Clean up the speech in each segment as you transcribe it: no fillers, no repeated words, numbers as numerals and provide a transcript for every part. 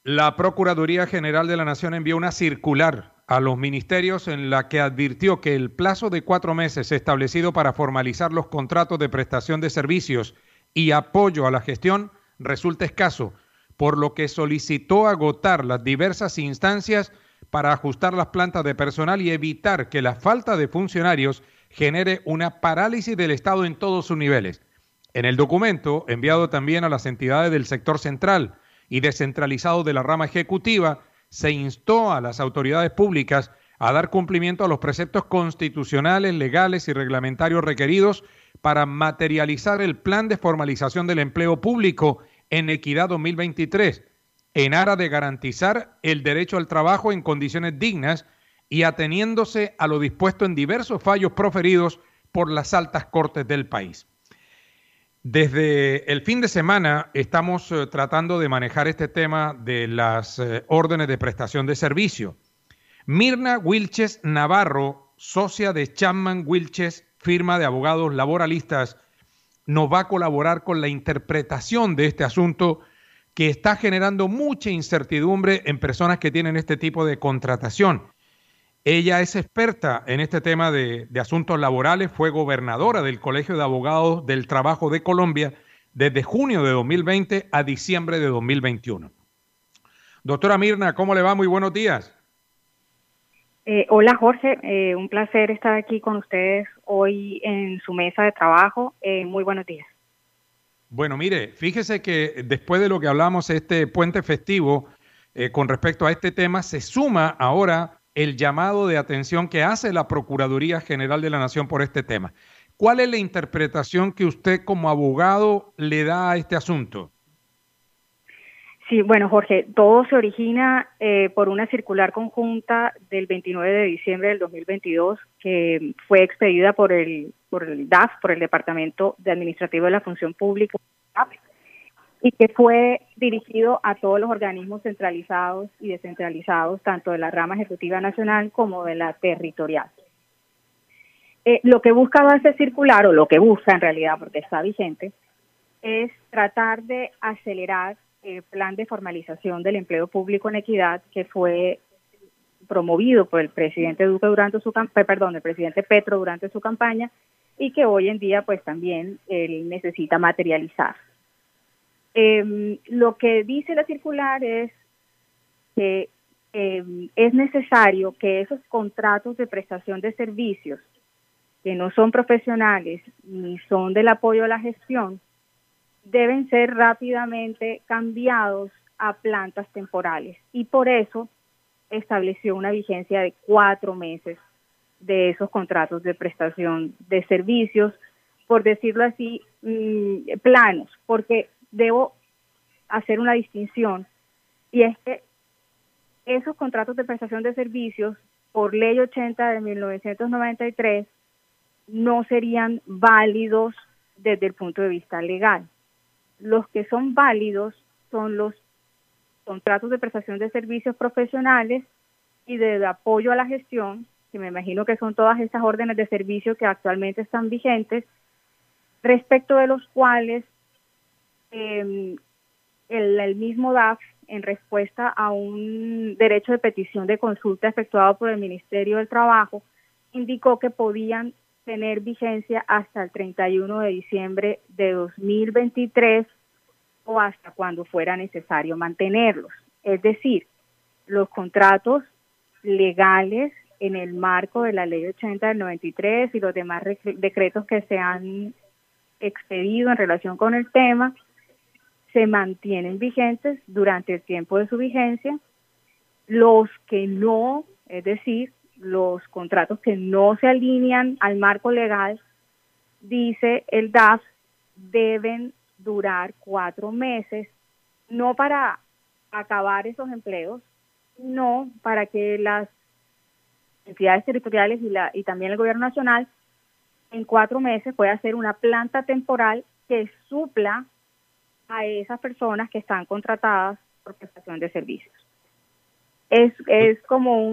La Procuraduría General de la Nación envió una circular a los ministerios en la que advirtió que el plazo de 4 meses establecido para formalizar los contratos de prestación de servicios y apoyo a la gestión resulta escaso, por lo que solicitó agotar las diversas instancias para ajustar las plantas de personal y evitar que la falta de funcionarios genere una parálisis del Estado en todos sus niveles. En el documento, enviado también a las entidades del sector central y descentralizado de la rama ejecutiva, se instó a las autoridades públicas a dar cumplimiento a los preceptos constitucionales, legales y reglamentarios requeridos para materializar el plan de formalización del empleo público en Equidad 2023, en aras de garantizar el derecho al trabajo en condiciones dignas y ateniéndose a lo dispuesto en diversos fallos proferidos por las altas cortes del país. Desde el fin de semana estamos tratando de manejar este tema de las órdenes de prestación de servicio. Mirna Wilches Navarro, socia de Chapman Wilches, firma de abogados laboralistas, nos va a colaborar con la interpretación de este asunto que está generando mucha incertidumbre en personas que tienen este tipo de contratación. Ella es experta en este tema de asuntos laborales, fue gobernadora del Colegio de Abogados del Trabajo de Colombia desde junio de 2020 a diciembre de 2021. Doctora Mirna, ¿cómo le va? Muy buenos días. Hola Jorge, un placer estar aquí con ustedes hoy en su mesa de trabajo. Muy buenos días. Bueno, mire, fíjese que después de lo que hablamos este puente festivo con respecto a este tema, se suma ahora el llamado de atención que hace la Procuraduría General de la Nación por este tema. ¿Cuál es la interpretación que usted como abogado le da a este asunto? Sí, bueno Jorge, todo se origina por una circular conjunta del 29 de diciembre del 2022 que fue expedida por el DAF, por el Departamento de Administrativo de la Función Pública, y que fue dirigido a todos los organismos centralizados y descentralizados, tanto de la rama ejecutiva nacional como de la territorial. Lo que busca ese circular, o lo que busca en realidad, porque está vigente, es tratar de acelerar el plan de formalización del empleo público en equidad que fue promovido por el presidente Duque durante su el presidente Petro durante su campaña, y que hoy en día pues también él necesita materializar. Lo que dice la circular es que es necesario que esos contratos de prestación de servicios que no son profesionales ni son del apoyo a la gestión deben ser rápidamente cambiados a plantas temporales, y por eso estableció una vigencia de 4 meses de esos contratos de prestación de servicios, por decirlo así, planos, porque debo hacer una distinción, y es que esos contratos de prestación de servicios, por ley 80 de 1993, no serían válidos desde el punto de vista legal. Los que son válidos son los contratos de prestación de servicios profesionales y de apoyo a la gestión, que me imagino que son todas estas órdenes de servicio que actualmente están vigentes, respecto de los cuales el mismo DAF, en respuesta a un derecho de petición de consulta efectuado por el Ministerio del Trabajo, indicó que podían tener vigencia hasta el 31 de diciembre de 2023 o hasta cuando fuera necesario mantenerlos. Es decir, los contratos legales en el marco de la Ley 80 del 93 y los demás decretos que se han expedido en relación con el tema se mantienen vigentes durante el tiempo de su vigencia. Los que no, es decir, los contratos que no se alinean al marco legal, dice el DAF, deben durar 4 meses, no para acabar esos empleos, sino para que las entidades territoriales y también el gobierno nacional en 4 meses pueda hacer una planta temporal que supla a esas personas que están contratadas por prestación de servicios. Es como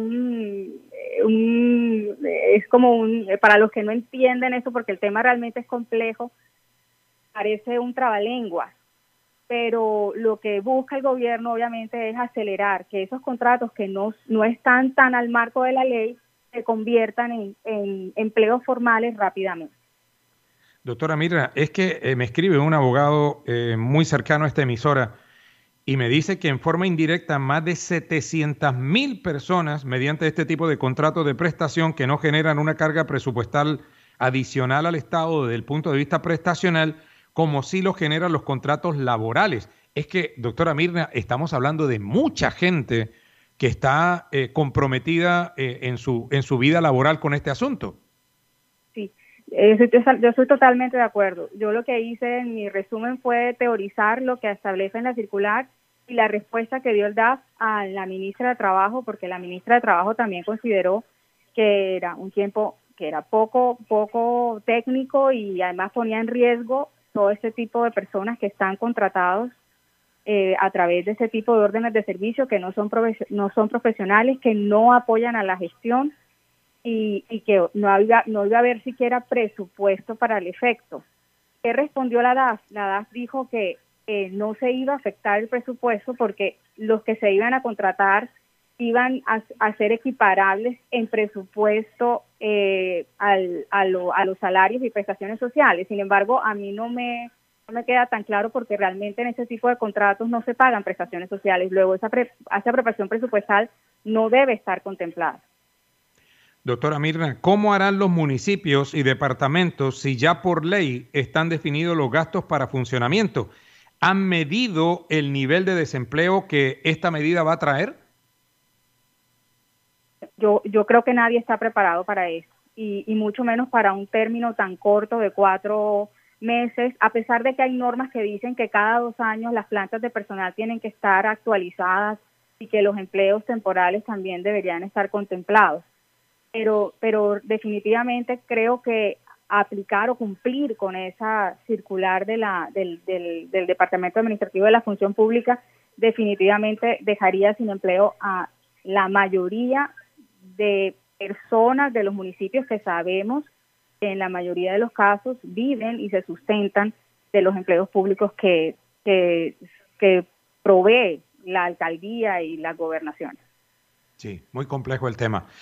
para los que no entienden eso, porque el tema realmente es complejo, parece un trabalenguas, pero lo que busca el gobierno obviamente es acelerar que esos contratos que no están tan al marco de la ley se conviertan en empleos formales rápidamente. Doctora Mirna, es que me escribe un abogado muy cercano a esta emisora y me dice que en forma indirecta más de 700.000 personas mediante este tipo de contratos de prestación que no generan una carga presupuestal adicional al Estado desde el punto de vista prestacional, como sí lo generan los contratos laborales. Es que, doctora Mirna, estamos hablando de mucha gente que está comprometida en su vida laboral con este asunto. Sí, yo soy totalmente de acuerdo. Yo lo que hice en mi resumen fue teorizar lo que establece en la circular y la respuesta que dio el DAF a la ministra de Trabajo, porque la ministra de Trabajo también consideró que era un tiempo que era poco técnico y además ponía en riesgo todo este tipo de personas que están contratados a través de ese tipo de órdenes de servicio que no son profesionales, que no apoyan a la gestión y que no iba a haber siquiera presupuesto para el efecto. ¿Qué respondió la DAF? La DAF dijo que no se iba a afectar el presupuesto porque los que se iban a contratar iban a ser equiparables en presupuesto a los salarios y prestaciones sociales. Sin embargo, a mí no me queda tan claro porque realmente en ese tipo de contratos no se pagan prestaciones sociales. Luego, esa apropiación presupuestal no debe estar contemplada. Doctora Mirna, ¿cómo harán los municipios y departamentos si ya por ley están definidos los gastos para funcionamiento? ¿Han medido el nivel de desempleo que esta medida va a traer? Yo creo que nadie está preparado para eso y mucho menos para un término tan corto de 4 meses, a pesar de que hay normas que dicen que cada 2 años las plantas de personal tienen que estar actualizadas y que los empleos temporales también deberían estar contemplados. Pero definitivamente creo que aplicar o cumplir con esa circular del Departamento Administrativo de la Función Pública definitivamente dejaría sin empleo a la mayoría de personas de los municipios que sabemos que en la mayoría de los casos viven y se sustentan de los empleos públicos que provee la alcaldía y las gobernaciones. Sí, muy complejo el tema.